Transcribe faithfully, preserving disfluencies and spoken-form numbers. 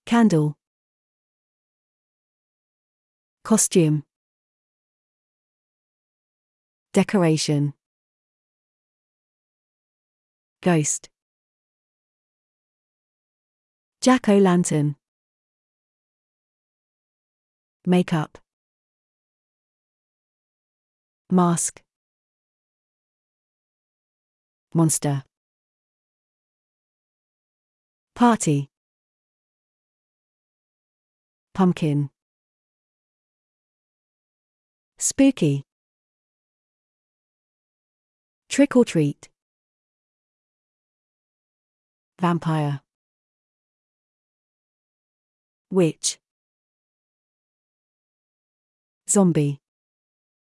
Candle. Costume. Decoration. Ghost. Jack-o'-lantern. Makeup. Mask. Monster. Party. Pumpkin. Spooky. Trick or treat. Vampire. Witch. Zombie.